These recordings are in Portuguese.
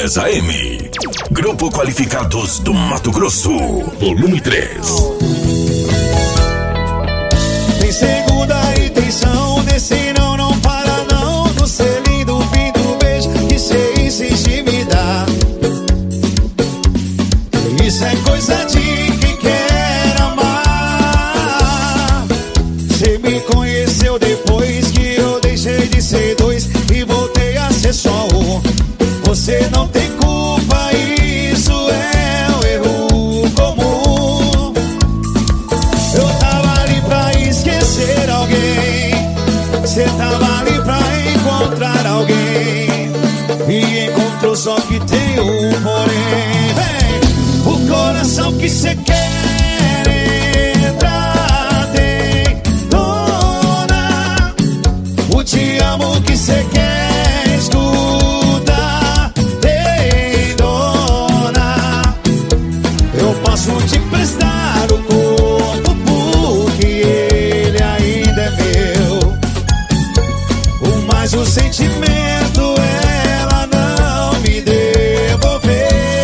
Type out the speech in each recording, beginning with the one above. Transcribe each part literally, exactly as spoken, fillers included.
dez A M. Grupo Qualificados do Mato Grosso, volume três. Tem segunda intenção, desse não, não para não. Do selinho do fim do beijo que cê insiste me dar. Isso é coisa de quem quer amar. Cê me conheceu depois que eu deixei de ser dois e voltei a ser só um. Você não tem culpa, isso é um erro comum. Eu tava ali pra esquecer alguém, cê tava ali pra encontrar alguém, e encontrou só que tem um porém. Vem, o coração que cê quer entrar tem dona. O te amo que cê quer escutar tem dona. Eu posso te prestar o corpo porque ele ainda é meu, mas o sentimento ela não me devolveu.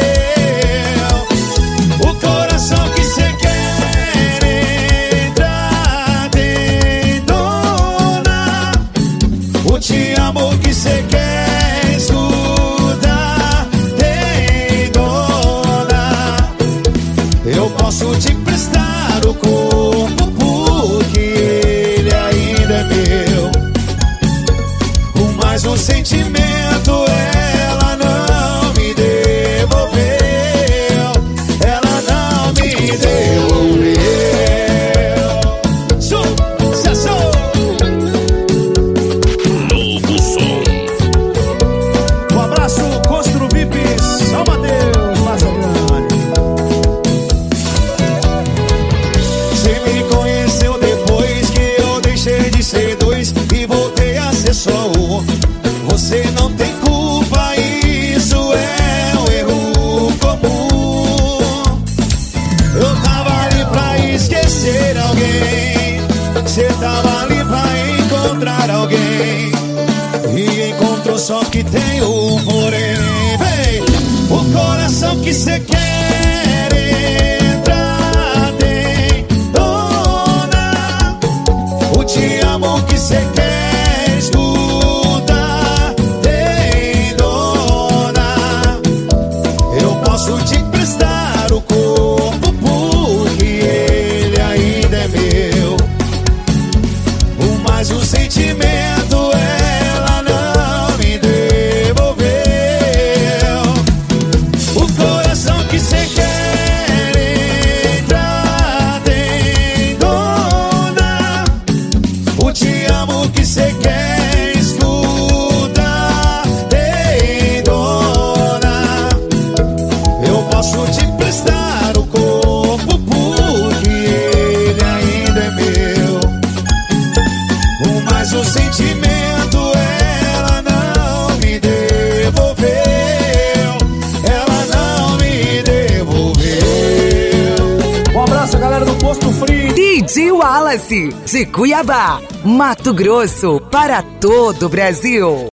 O coração que cê quer entrar tem dona. O te amo que cê quer escutar tem dona. Eu posso te prestar o corpo porque ele ainda é meu, mas o sentimento ela não me devolveu. Ela não me devolveu. Sucesso! Novo som. Um abraço, Constru V I P, São Mateus, Massa Grande. Você me conheceu depois que eu deixei de ser dois e voltei a ser só um. Você não tem culpa, isso é um erro comum. Eu tava ali pra esquecer alguém, cê tava ali pra encontrar alguém, e encontrou só que tem um porém. Vem, o coração que cê quer entrar tem dona. O te amo que cê quer escutar tem dona. Eu posso te prestar o corpo porque ele ainda é meu, mas o sentimento ela não me devolveu. O coração que cê quer entrar tem dona. O te amo que cê quer escutar tem dona. Eu posso te prestar o corpo porque ele ainda é meu, mas o sentimento ela não me devolveu. Ela não me devolveu. Um abraço, galera do Posto Frio. D J Wallace, de Cuiabá, Mato Grosso, para todo o Brasil.